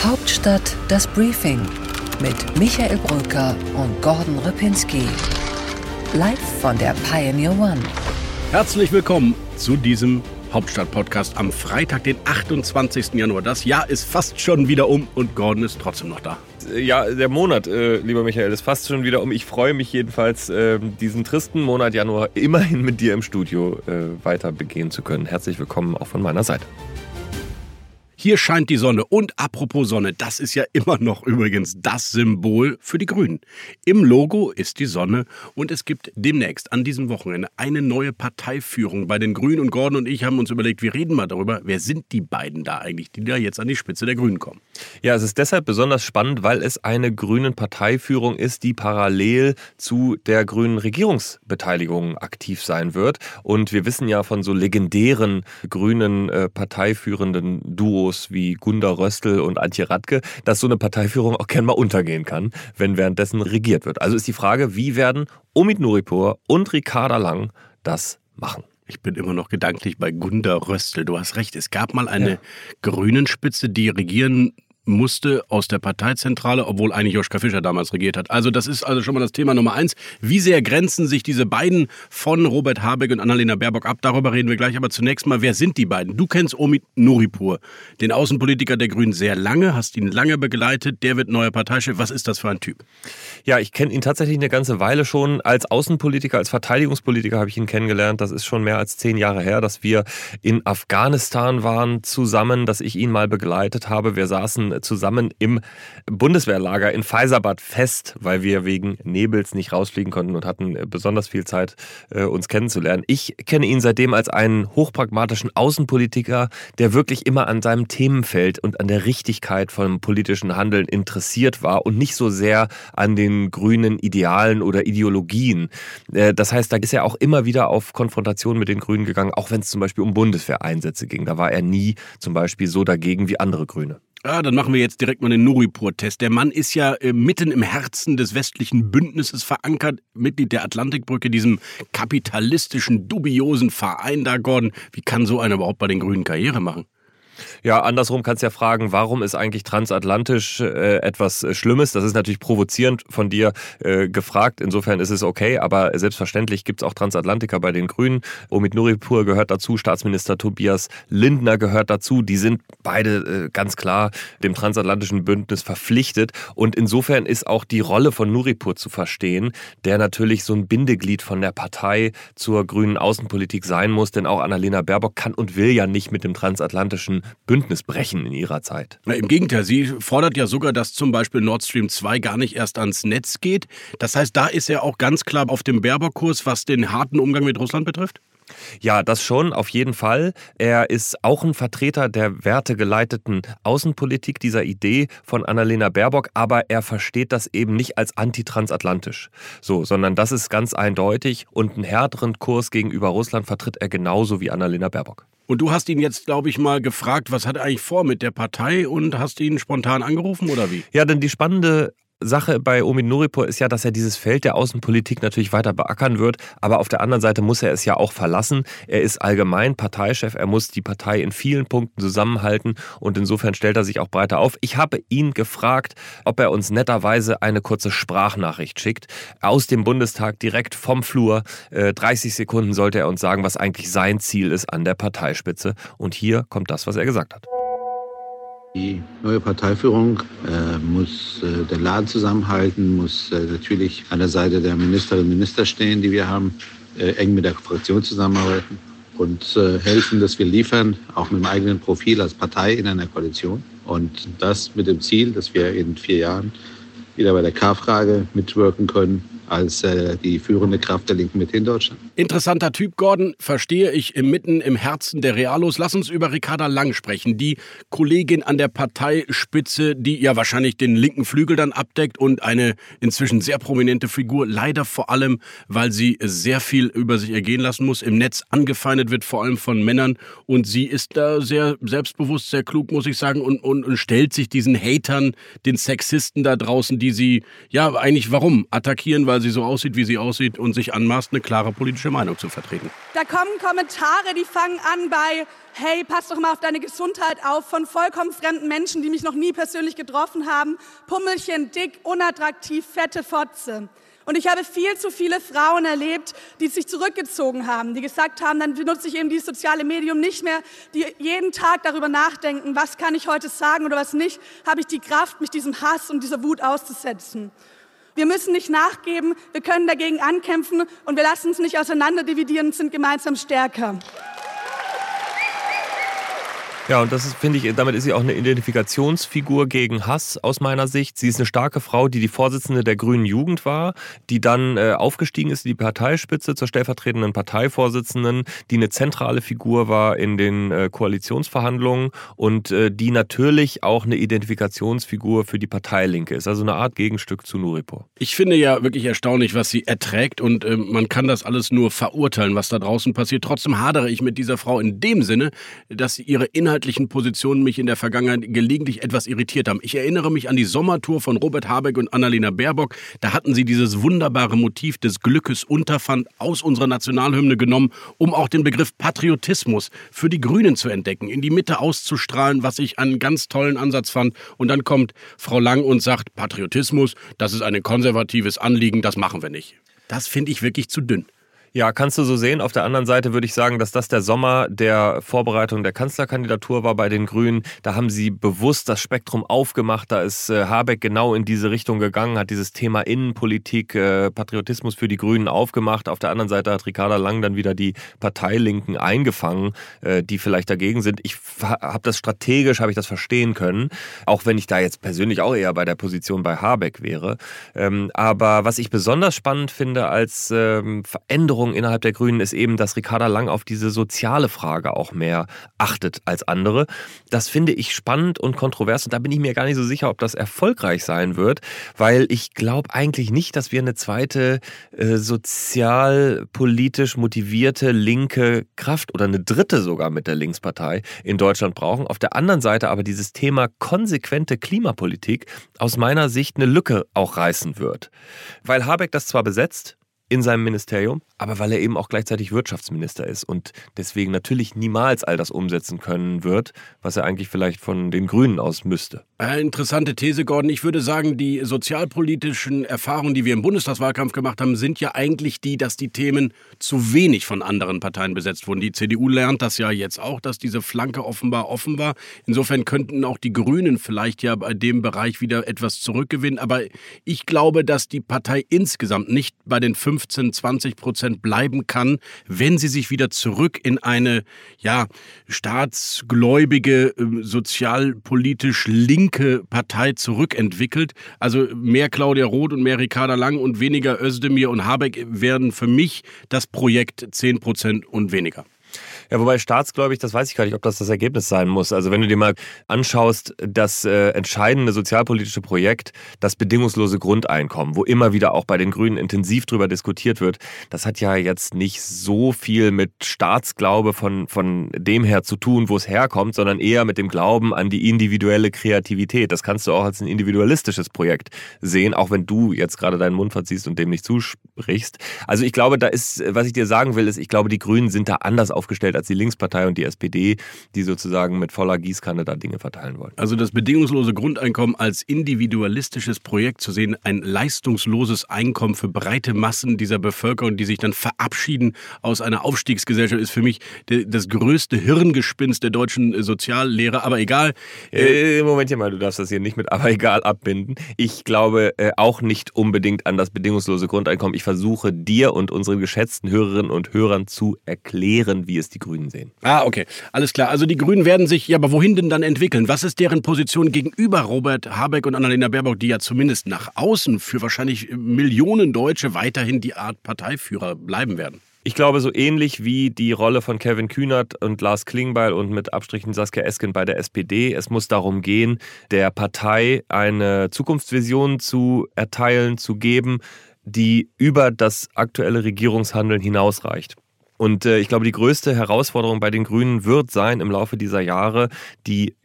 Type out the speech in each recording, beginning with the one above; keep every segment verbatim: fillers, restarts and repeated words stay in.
Hauptstadt das Briefing mit Michael Brücker und Gordon Ripinski. Live von der Pioneer One. Herzlich willkommen zu diesem Hauptstadt-Podcast am Freitag, den achtundzwanzigsten Januar. Das Jahr ist fast schon wieder um und Gordon ist trotzdem noch da. Ja, der Monat, äh, lieber Michael, ist fast schon wieder um. Ich freue mich jedenfalls, äh, diesen tristen Monat Januar immerhin mit dir im Studio äh, weiter begehen zu können. Herzlich willkommen auch von meiner Seite. Hier scheint die Sonne. Und apropos Sonne, das ist ja immer noch übrigens das Symbol für die Grünen. Im Logo ist die Sonne und es gibt demnächst an diesem Wochenende eine neue Parteiführung bei den Grünen. Und Gordon und ich haben uns überlegt, wir reden mal darüber, wer sind die beiden da eigentlich, die da jetzt an die Spitze der Grünen kommen. Ja, es ist deshalb besonders spannend, weil es eine grünen Parteiführung ist, die parallel zu der grünen Regierungsbeteiligung aktiv sein wird. Und wir wissen ja von so legendären grünen äh, parteiführenden Duos wie Gunda Röstl und Antje Radke, dass so eine Parteiführung auch gerne mal untergehen kann, wenn währenddessen regiert wird. Also ist die Frage, wie werden Omid Nuripur und Ricarda Lang das machen? Ich bin immer noch gedanklich bei Gunda Röstl. Du hast recht, es gab mal eine ja. Grünen-Spitze, die regieren musste aus der Parteizentrale, obwohl eigentlich Joschka Fischer damals regiert hat. Also das ist also schon mal das Thema Nummer eins. Wie sehr grenzen sich diese beiden von Robert Habeck und Annalena Baerbock ab? Darüber reden wir gleich. Aber zunächst mal, wer sind die beiden? Du kennst Omid Nuripur, den Außenpolitiker der Grünen, sehr lange, hast ihn lange begleitet. Der wird neuer Parteichef. Was ist das für ein Typ? Ja, ich kenne ihn tatsächlich eine ganze Weile schon. Als Außenpolitiker, als Verteidigungspolitiker habe ich ihn kennengelernt. Das ist schon mehr als zehn Jahre her, dass wir in Afghanistan waren zusammen, dass ich ihn mal begleitet habe. Wir saßen zusammen im Bundeswehrlager in Faizabad fest, weil wir wegen Nebels nicht rausfliegen konnten und hatten besonders viel Zeit, uns kennenzulernen. Ich kenne ihn seitdem als einen hochpragmatischen Außenpolitiker, der wirklich immer an seinem Themenfeld und an der Richtigkeit von politischen Handeln interessiert war und nicht so sehr an den grünen Idealen oder Ideologien. Das heißt, da ist er auch immer wieder auf Konfrontation mit den Grünen gegangen, auch wenn es zum Beispiel um Bundeswehreinsätze ging. Da war er nie zum Beispiel so dagegen wie andere Grüne. Ah, dann machen wir jetzt direkt mal den Nuripur-Test. Der Mann ist ja äh, mitten im Herzen des westlichen Bündnisses verankert, Mitglied der Atlantikbrücke, diesem kapitalistischen, dubiosen Verein da, Gordon. Wie kann so einer überhaupt bei den Grünen Karriere machen? Ja, andersrum kannst du ja fragen, warum ist eigentlich transatlantisch äh, etwas Schlimmes? Das ist natürlich provozierend von dir äh, gefragt. Insofern ist es okay, aber selbstverständlich gibt es auch Transatlantiker bei den Grünen. Omid Nuripur gehört dazu, Staatsminister Tobias Lindner gehört dazu. Die sind beide äh, ganz klar dem transatlantischen Bündnis verpflichtet. Und insofern ist auch die Rolle von Nuripur zu verstehen, der natürlich so ein Bindeglied von der Partei zur grünen Außenpolitik sein muss. Denn auch Annalena Baerbock kann und will ja nicht mit dem transatlantischen Bündnis brechen in ihrer Zeit. Na, im Gegenteil, sie fordert ja sogar, dass zum Beispiel Nord Stream zwei gar nicht erst ans Netz geht. Das heißt, da ist er auch ganz klar auf dem Baerbock-Kurs, was den harten Umgang mit Russland betrifft? Ja, das schon, auf jeden Fall. Er ist auch ein Vertreter der wertegeleiteten Außenpolitik, dieser Idee von Annalena Baerbock, aber er versteht das eben nicht als antitransatlantisch, so, sondern das ist ganz eindeutig und einen härteren Kurs gegenüber Russland vertritt er genauso wie Annalena Baerbock. Und du hast ihn jetzt, glaube ich, mal gefragt, was hat er eigentlich vor mit der Partei und hast ihn spontan angerufen oder wie? Ja, denn die spannende Sache bei Omid Nuripur ist ja, dass er dieses Feld der Außenpolitik natürlich weiter beackern wird, aber auf der anderen Seite muss er es ja auch verlassen. Er ist allgemein Parteichef, er muss die Partei in vielen Punkten zusammenhalten und insofern stellt er sich auch breiter auf. Ich habe ihn gefragt, ob er uns netterweise eine kurze Sprachnachricht schickt, aus dem Bundestag direkt vom Flur. dreißig Sekunden sollte er uns sagen, was eigentlich sein Ziel ist an der Parteispitze und hier kommt das, was er gesagt hat. Die neue Parteiführung äh, muss äh, den Laden zusammenhalten, muss äh, natürlich an der Seite der Ministerinnen und Minister stehen, die wir haben, äh, eng mit der Fraktion zusammenarbeiten und äh, helfen, dass wir liefern, auch mit dem eigenen Profil als Partei in einer Koalition. Und das mit dem Ziel, dass wir in vier Jahren wieder bei der K-Frage mitwirken können als äh, die führende Kraft der linken Mitte in Deutschland. Interessanter Typ, Gordon, verstehe ich, mitten im Herzen der Realos. Lass uns über Ricarda Lang sprechen, die Kollegin an der Parteispitze, die ja wahrscheinlich den linken Flügel dann abdeckt und eine inzwischen sehr prominente Figur, leider vor allem, weil sie sehr viel über sich ergehen lassen muss, im Netz angefeindet wird, vor allem von Männern. Und sie ist da sehr selbstbewusst, sehr klug, muss ich sagen, und, und, und stellt sich diesen Hatern, den Sexisten da draußen, die sie, ja eigentlich warum, attackieren, weil weil sie so aussieht, wie sie aussieht und sich anmaßt, eine klare politische Meinung zu vertreten. Da kommen Kommentare, die fangen an bei hey, pass doch mal auf deine Gesundheit auf, von vollkommen fremden Menschen, die mich noch nie persönlich getroffen haben. Pummelchen, dick, unattraktiv, fette Fotze. Und ich habe viel zu viele Frauen erlebt, die sich zurückgezogen haben, die gesagt haben, dann benutze ich eben dieses soziale Medium nicht mehr, die jeden Tag darüber nachdenken, was kann ich heute sagen oder was nicht, habe ich die Kraft, mich diesem Hass und dieser Wut auszusetzen. Wir müssen nicht nachgeben, wir können dagegen ankämpfen und wir lassen uns nicht auseinanderdividieren und sind gemeinsam stärker. Ja, und das ist, finde ich, damit ist sie auch eine Identifikationsfigur gegen Hass aus meiner Sicht. Sie ist eine starke Frau, die die Vorsitzende der Grünen Jugend war, die dann äh, aufgestiegen ist in die Parteispitze zur stellvertretenden Parteivorsitzenden, die eine zentrale Figur war in den äh, Koalitionsverhandlungen und äh, die natürlich auch eine Identifikationsfigur für die Parteilinke ist. Also eine Art Gegenstück zu Nuripur. Ich finde ja wirklich erstaunlich, was sie erträgt und äh, man kann das alles nur verurteilen, was da draußen passiert. Trotzdem hadere ich mit dieser Frau in dem Sinne, dass sie ihre inhaltlichen Positionen mich in der Vergangenheit gelegentlich etwas irritiert haben. Ich erinnere mich an die Sommertour von Robert Habeck und Annalena Baerbock. Da hatten sie dieses wunderbare Motiv des Glückes Unterpfand aus unserer Nationalhymne genommen, um auch den Begriff Patriotismus für die Grünen zu entdecken, in die Mitte auszustrahlen, was ich einen ganz tollen Ansatz fand. Und dann kommt Frau Lang und sagt, Patriotismus, das ist ein konservatives Anliegen, das machen wir nicht. Das finde ich wirklich zu dünn. Ja, kannst du so sehen. Auf der anderen Seite würde ich sagen, dass das der Sommer der Vorbereitung der Kanzlerkandidatur war bei den Grünen. Da haben sie bewusst das Spektrum aufgemacht. Da ist äh, Habeck genau in diese Richtung gegangen, hat dieses Thema Innenpolitik, äh, Patriotismus für die Grünen aufgemacht. Auf der anderen Seite hat Ricarda Lang dann wieder die Parteilinken eingefangen, äh, die vielleicht dagegen sind. Ich habe das strategisch, habe ich das verstehen können, auch wenn ich da jetzt persönlich auch eher bei der Position bei Habeck wäre. Ähm, aber was ich besonders spannend finde als ähm, Veränderung innerhalb der Grünen ist eben, dass Ricarda Lang auf diese soziale Frage auch mehr achtet als andere. Das finde ich spannend und kontrovers und da bin ich mir gar nicht so sicher, ob das erfolgreich sein wird, weil ich glaube eigentlich nicht, dass wir eine zweite äh, sozialpolitisch motivierte linke Kraft oder eine dritte sogar mit der Linkspartei in Deutschland brauchen. Auf der anderen Seite aber dieses Thema konsequente Klimapolitik aus meiner Sicht eine Lücke auch reißen wird. Weil Habeck das zwar besetzt, in seinem Ministerium, aber weil er eben auch gleichzeitig Wirtschaftsminister ist und deswegen natürlich niemals all das umsetzen können wird, was er eigentlich vielleicht von den Grünen aus müsste. Äh, interessante These, Gordon. Ich würde sagen, die sozialpolitischen Erfahrungen, die wir im Bundestagswahlkampf gemacht haben, sind ja eigentlich die, dass die Themen zu wenig von anderen Parteien besetzt wurden. Die C D U lernt das ja jetzt auch, dass diese Flanke offenbar offen war. Insofern könnten auch die Grünen vielleicht ja bei dem Bereich wieder etwas zurückgewinnen. Aber ich glaube, dass die Partei insgesamt nicht bei den fünfzehn, zwanzig Prozent bleiben kann, wenn sie sich wieder zurück in eine ja, staatsgläubige, sozialpolitisch linke Partei zurückentwickelt. Also mehr Claudia Roth und mehr Ricarda Lang und weniger Özdemir und Habeck werden für mich das Projekt zehn Prozent und weniger. Ja, wobei staatsgläubig, das weiß ich gar nicht, ob das das Ergebnis sein muss. Also wenn du dir mal anschaust, das äh, entscheidende sozialpolitische Projekt, das bedingungslose Grundeinkommen, wo immer wieder auch bei den Grünen intensiv drüber diskutiert wird, das hat ja jetzt nicht so viel mit Staatsglaube von, von dem her zu tun, wo es herkommt, sondern eher mit dem Glauben an die individuelle Kreativität. Das kannst du auch als ein individualistisches Projekt sehen, auch wenn du jetzt gerade deinen Mund verziehst und dem nicht zusprichst. Also ich glaube, da ist, was ich dir sagen will, ist, ich glaube, die Grünen sind da anders aufgestellt als die Linkspartei und die S P D, die sozusagen mit voller Gießkanne da Dinge verteilen wollen. Also das bedingungslose Grundeinkommen als individualistisches Projekt zu sehen, ein leistungsloses Einkommen für breite Massen dieser Bevölkerung, die sich dann verabschieden aus einer Aufstiegsgesellschaft, ist für mich das größte Hirngespinst der deutschen Soziallehre. Aber egal. Äh, Momentchen mal, du darfst das hier nicht mit aber egal abbinden. Ich glaube äh, auch nicht unbedingt an das bedingungslose Grundeinkommen. Ich versuche dir und unseren geschätzten Hörerinnen und Hörern zu erklären, wie es die Grünen sehen. Ah, okay. Alles klar. Also die Grünen werden sich, ja, aber wohin denn dann entwickeln? Was ist deren Position gegenüber Robert Habeck und Annalena Baerbock, die ja zumindest nach außen für wahrscheinlich Millionen Deutsche weiterhin die Art Parteiführer bleiben werden? Ich glaube, so ähnlich wie die Rolle von Kevin Kühnert und Lars Klingbeil und mit Abstrichen Saskia Esken bei der S P D. Es muss darum gehen, der Partei eine Zukunftsvision zu erteilen, zu geben, die über das aktuelle Regierungshandeln hinausreicht. Und äh, ich glaube, die größte Herausforderung bei den Grünen wird sein, im Laufe dieser Jahre die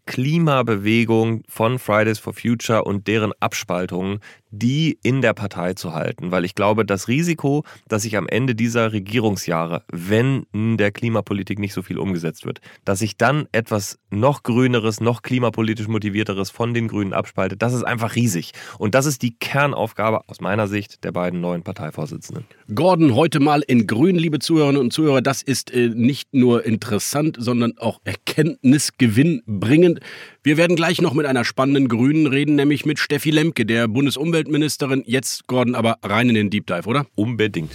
Klimabewegung von Fridays for Future und deren Abspaltungen, die in der Partei zu halten. Weil ich glaube, das Risiko, dass sich am Ende dieser Regierungsjahre, wenn in der Klimapolitik nicht so viel umgesetzt wird, dass sich dann etwas noch Grüneres, noch klimapolitisch motivierteres von den Grünen abspaltet, das ist einfach riesig. Und das ist die Kernaufgabe aus meiner Sicht der beiden neuen Parteivorsitzenden. Gordon, heute mal in Grün, liebe Zuhörerinnen und Zuhörer. Das ist äh, nicht nur interessant, sondern auch erkenntnisgewinnbringend. Wir werden gleich noch mit einer spannenden Grünen reden, nämlich mit Steffi Lemke, der Bundesumweltministerin. Jetzt, Gordon, aber rein in den Deep Dive, oder? Unbedingt.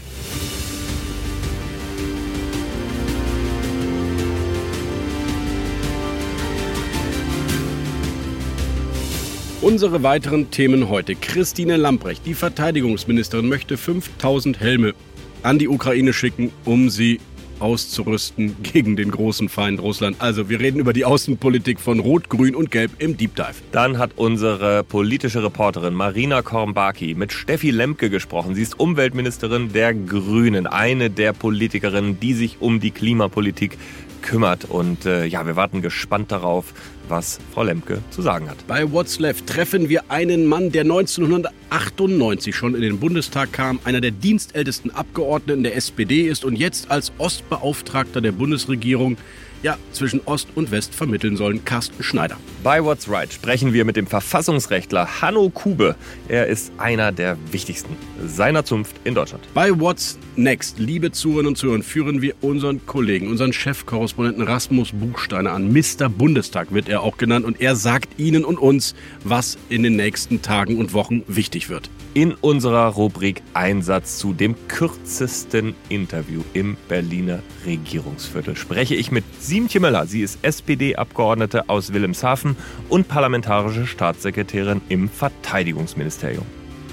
Unsere weiteren Themen heute. Christine Lambrecht, die Verteidigungsministerin, möchte fünftausend Helme an die Ukraine schicken, um sie auszurüsten gegen den großen Feind Russland. Also wir reden über die Außenpolitik von Rot, Grün und Gelb im Deep Dive. Dann hat unsere politische Reporterin Marina Kornbaki mit Steffi Lemke gesprochen. Sie ist Umweltministerin der Grünen, eine der Politikerinnen, die sich um die Klimapolitik kümmert. Und äh, ja, wir warten gespannt darauf, was Frau Lemke zu sagen hat. Bei What's Left treffen wir einen Mann, der neunzehnhundertachtundneunzig schon in den Bundestag kam, einer der dienstältesten Abgeordneten der S P D ist und jetzt als Ostbeauftragter der Bundesregierung ja, zwischen Ost und West vermitteln sollen, Carsten Schneider. Bei What's Right sprechen wir mit dem Verfassungsrechtler Hanno Kube. Er ist einer der wichtigsten seiner Zunft in Deutschland. Bei What's Next, liebe Zuhörerinnen und Zuhörer, führen wir unseren Kollegen, unseren Chefkorrespondenten Rasmus Buchsteiner an. Mister Bundestag wird er auch genannt und er sagt Ihnen und uns, was in den nächsten Tagen und Wochen wichtig wird. In unserer Rubrik Einsatz zu dem kürzesten Interview im Berliner Regierungsviertel spreche ich mit Siemtje Möller. Sie ist S P D-Abgeordnete aus Wilhelmshaven und parlamentarische Staatssekretärin im Verteidigungsministerium.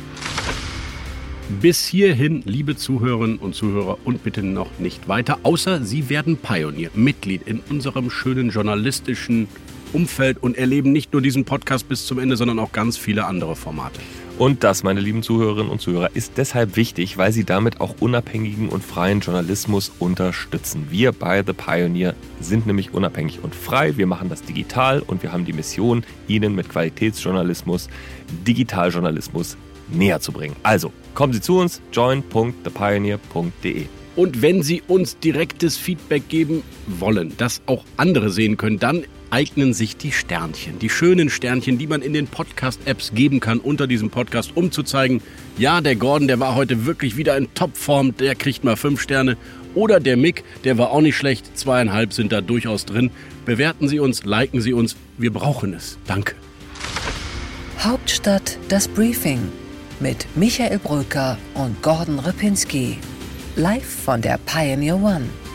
Bis hierhin, liebe Zuhörerinnen und Zuhörer, und bitte noch nicht weiter, außer Sie werden Pionier, Mitglied in unserem schönen journalistischen Umfeld und erleben nicht nur diesen Podcast bis zum Ende, sondern auch ganz viele andere Formate. Und das, meine lieben Zuhörerinnen und Zuhörer, ist deshalb wichtig, weil Sie damit auch unabhängigen und freien Journalismus unterstützen. Wir bei The Pioneer sind nämlich unabhängig und frei. Wir machen das digital und wir haben die Mission, Ihnen mit Qualitätsjournalismus, Digitaljournalismus näher zu bringen. Also, kommen Sie zu uns, join punkt the pioneer punkt de. Und wenn Sie uns direktes Feedback geben wollen, das auch andere sehen können, dann eignen sich die Sternchen, die schönen Sternchen, die man in den Podcast-Apps geben kann unter diesem Podcast, um zu zeigen, ja, der Gordon, der war heute wirklich wieder in Topform, der kriegt mal fünf Sterne. Oder der Mick, der war auch nicht schlecht, zweieinhalb sind da durchaus drin. Bewerten Sie uns, liken Sie uns, wir brauchen es. Danke. Hauptstadt das Briefing mit Michael Brücker und Gordon Ripinski. Live von der Pioneer One.